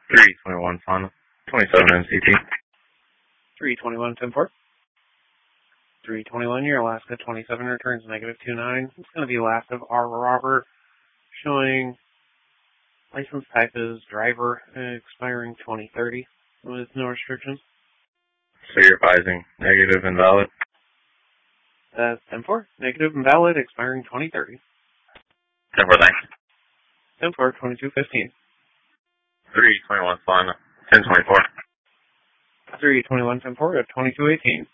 321 Fauna, 27 MCT. 321 10-4. 321, your Alaska 27 returns -29. It's going to be last of R. Robert, showing license type is driver, expiring 2030 with no restrictions. So you're advising negative and valid? That's 10-4, negative and valid, expiring 2030. 10-4, thanks. 10-4, 2215. 321 Fauna, 1024. 321 10-4 at 2218.